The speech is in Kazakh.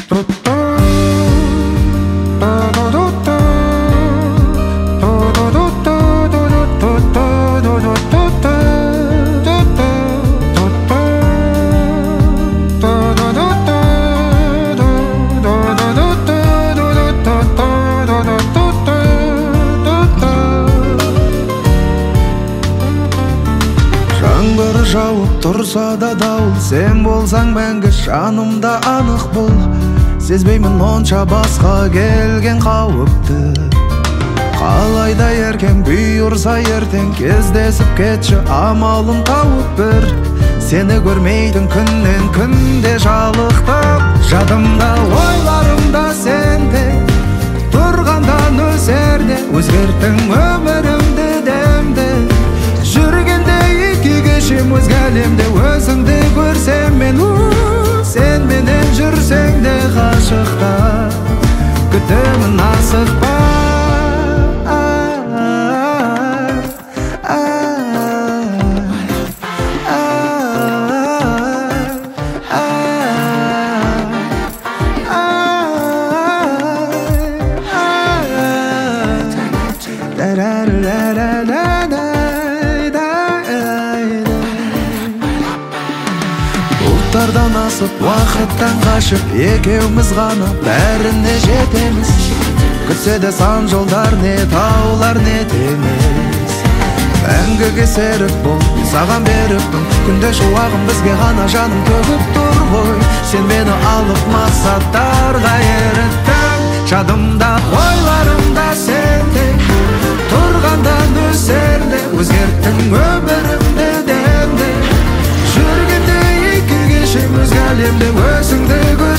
Жауып тұрса да дауыл, сен болсаң мәңгі жанымда анық бұл. Сезбеймін онша басқа келген қауіпті. Қалайда еркем бұйырса ертең кездесіп кетші, амалын тауып бір. Сені көрмейтін күннен күнде жалықтым. Жадымда ойларымда сенде тұрғандан өсерде, өзгерттің өмірімді демде. Жүргенде екі кешем өзге әлемде, өзіңді көрсем мен, сен менен жүрсең де ғашықта, күтемін асықпа. Бұлттардан асып, уақыттан қашып, екеуміз ғана бәріне жетеміз. Күтсе де сан жолдар, не таулар, не теңіз. Мәңгіге серік бол, саған беріппін, күнде шуағым бізге ғана жаным төгіп тұр ғой. Сен мені алып мақсаттарға еріттің. Жадымда ойларымда сенде тұрғандан өсерде, өзгерттің өмірімді демде. Жүргенде екі кешем өзге әлемде, өзіңді